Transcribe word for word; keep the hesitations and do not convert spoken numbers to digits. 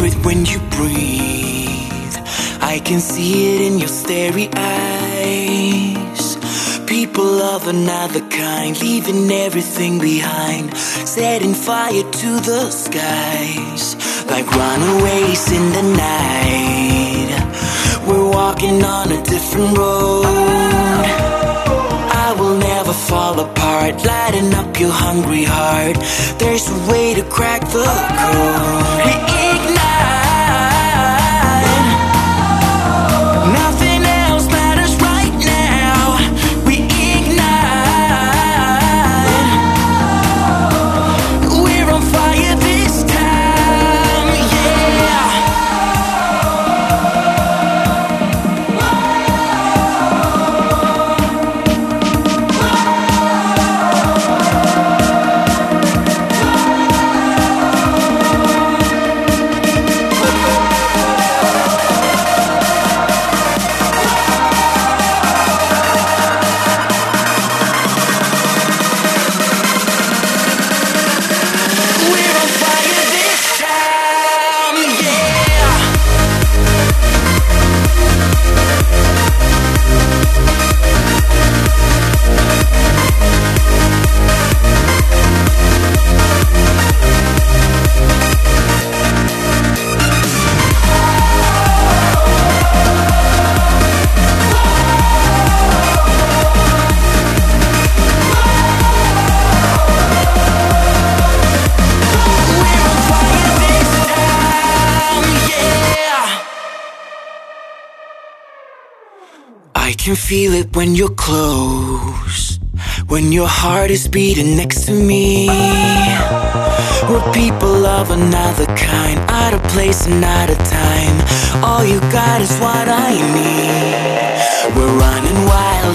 it when you breathe. I can see it in your starry eyes. People of another kind, leaving everything behind, setting fire to the skies. Like runaways in the night, we're walking on a different road. I will never fall apart, lighting up your hungry heart. There's a way to crack the code. Ignite. Nothing else matters right now. We ignite. We're on fire this time, yeah. I can feel it when you're close, when your heart is beating next to me. We're people of another kind, out of place and out of time. All you got is what I need. We're running wild